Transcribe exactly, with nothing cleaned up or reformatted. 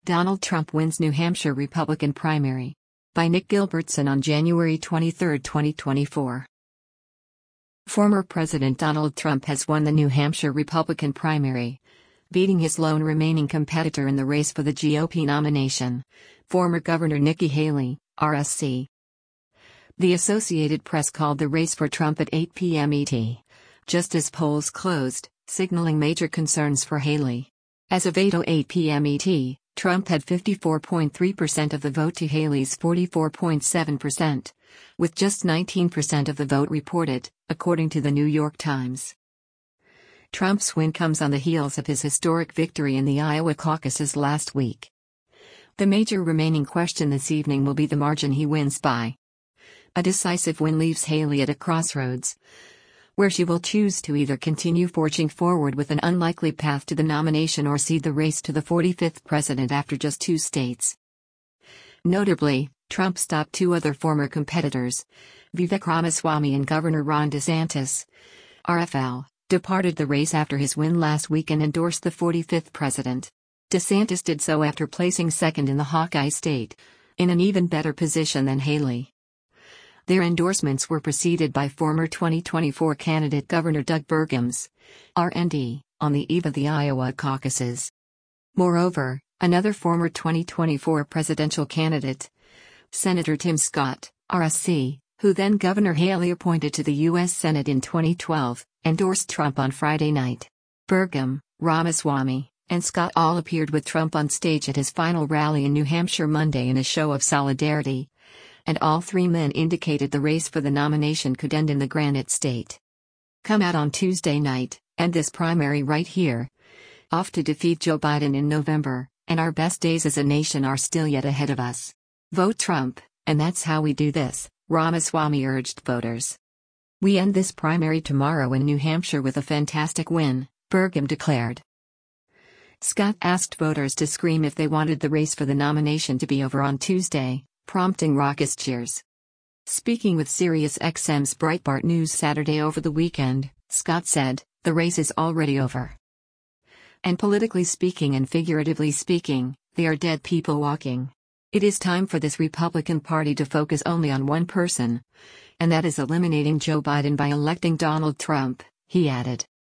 Donald Trump wins New Hampshire Republican primary. By Nick Gilbertson on January twenty-third, twenty twenty-four. Former President Donald Trump has won the New Hampshire Republican primary, beating his lone remaining competitor in the race for the G O P nomination, former Governor Nikki Haley, R S C. The Associated Press called the race for Trump at eight p m E T, just as polls closed, signaling major concerns for Haley. As of eight oh eight p m E T, Trump had fifty-four point three percent of the vote to Haley's forty-four point seven percent, with just nineteen percent of the vote reported, according to the New York Times. Trump's win comes on the heels of his historic victory in the Iowa caucuses last week. The major remaining question this evening will be the margin he wins by. A decisive win leaves Haley at a crossroads, where she will choose to either continue forging forward with an unlikely path to the nomination or cede the race to the forty-fifth president after just two states. Notably, Trump stopped two other former competitors, Vivek Ramaswamy and Governor Ron DeSantis. R F L departed the race after his win last week and endorsed the forty-fifth president. DeSantis did so after placing second in the Hawkeye state, in an even better position than Haley. Their endorsements were preceded by former twenty twenty-four candidate Governor Doug Burgum's, R and D, on the eve of the Iowa caucuses. Moreover, another former twenty twenty-four presidential candidate, Senator Tim Scott, R S C, who then Governor Haley appointed to the U S Senate in twenty twelve, endorsed Trump on Friday night. Burgum, Ramaswamy, and Scott all appeared with Trump on stage at his final rally in New Hampshire Monday in a show of solidarity, and all three men indicated the race for the nomination could end in the Granite State. Come out on Tuesday night, end this primary right here. Off to defeat Joe Biden in November, and our best days as a nation are still yet ahead of us. Vote Trump, and that's how we do this, Ramaswamy urged voters. We end this primary tomorrow in New Hampshire with a fantastic win, Burgum declared. Scott asked voters to scream if they wanted the race for the nomination to be over on Tuesday, prompting raucous cheers. Speaking with SiriusXM's Breitbart News Saturday over the weekend, Scott said, "The race is already over. And politically speaking and figuratively speaking, they are dead people walking. It is time for this Republican Party to focus only on one person, and that is eliminating Joe Biden by electing Donald Trump," he added.